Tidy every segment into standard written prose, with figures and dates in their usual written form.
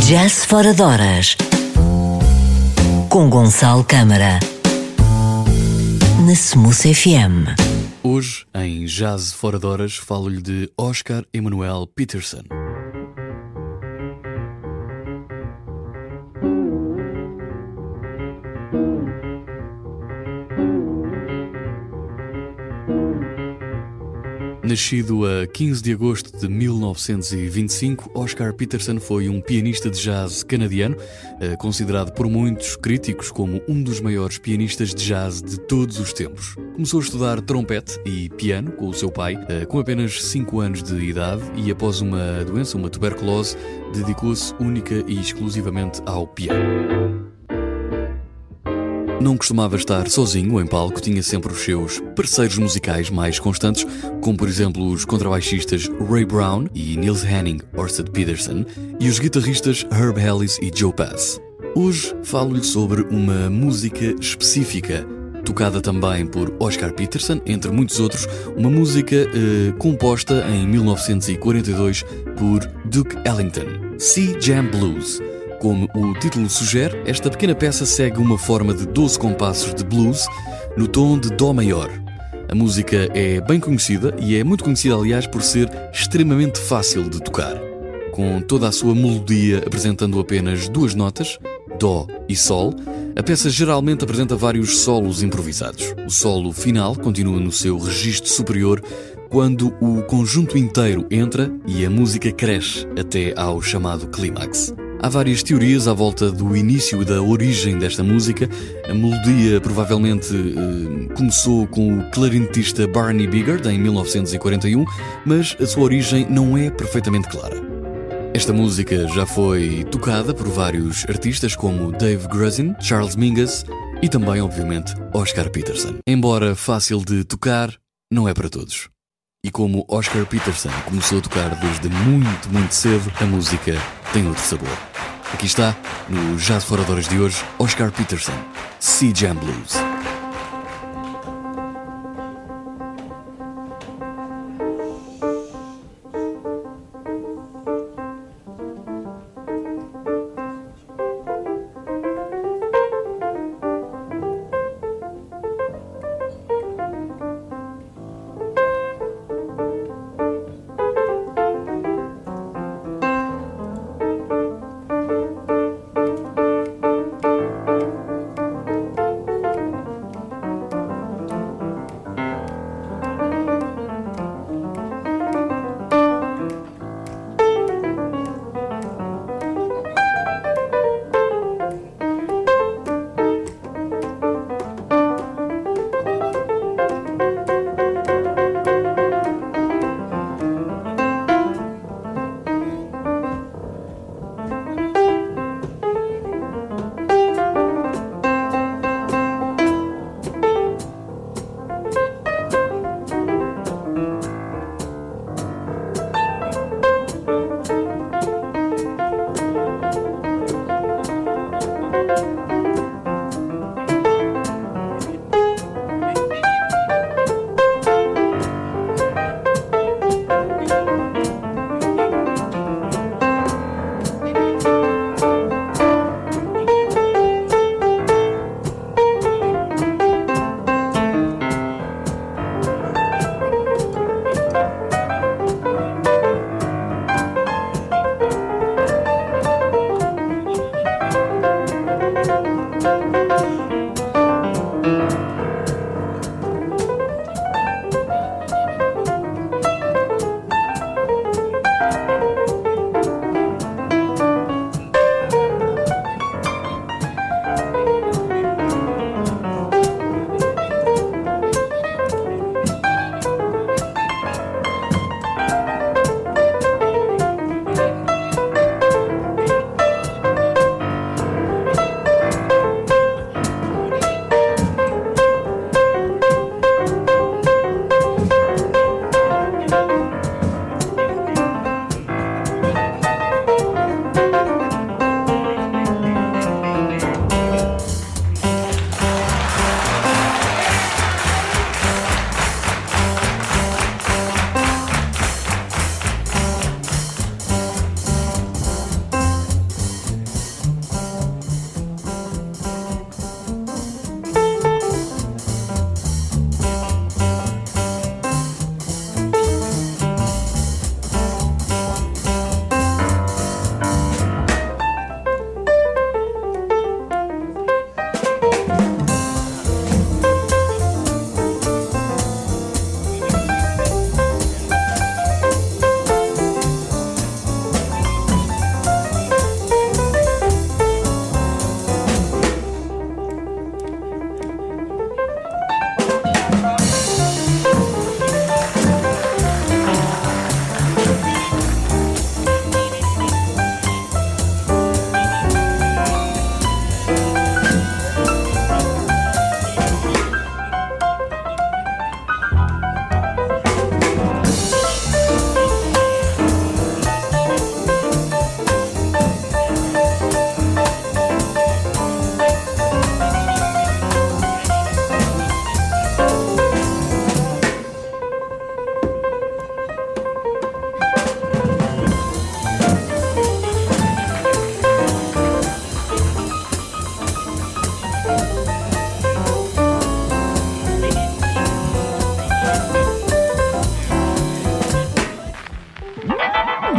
Jazz Fora de Horas, com Gonçalo Câmara, na Smooth FM. Hoje, em Jazz Fora de Horas, falo-lhe de Oscar Emanuel Peterson. Nascido a 15 de agosto de 1925, Oscar Peterson foi um pianista de jazz canadiano, considerado por muitos críticos como um dos maiores pianistas de jazz de todos os tempos. Começou a estudar trompete e piano com o seu pai, com apenas 5 anos de idade, e após uma doença, uma tuberculose, dedicou-se única e exclusivamente ao piano. Não costumava estar sozinho em palco, tinha sempre os seus parceiros musicais mais constantes, como por exemplo os contrabaixistas Ray Brown e Nils Henning Orsted Peterson e os guitarristas Herb Ellis e Joe Pass. Hoje falo-lhe sobre uma música específica, tocada também por Oscar Peterson, entre muitos outros, uma música composta em 1942 por Duke Ellington, Sea Jam Blues. Como o título sugere, esta pequena peça segue uma forma de 12 compassos de blues no tom de Dó maior. A música é bem conhecida e é muito conhecida, aliás, por ser extremamente fácil de tocar. Com toda a sua melodia apresentando apenas 2 notas, Dó e Sol, a peça geralmente apresenta vários solos improvisados. O solo final continua no seu registro superior quando o conjunto inteiro entra e a música cresce até ao chamado clímax. Há várias teorias à volta do início e da origem desta música. A melodia provavelmente começou com o clarinetista Barney Biggert em 1941, mas a sua origem não é perfeitamente clara. Esta música já foi tocada por vários artistas como Dave Grusin, Charles Mingus e também, obviamente, Oscar Peterson. Embora fácil de tocar, não é para todos. E como Oscar Peterson começou a tocar desde muito cedo, a música tem outro sabor. Aqui está, no Jazz Fora de Horas de hoje, Oscar Peterson, Sea Jam Blues.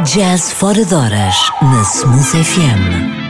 Jazz fora de horas na Smooth FM.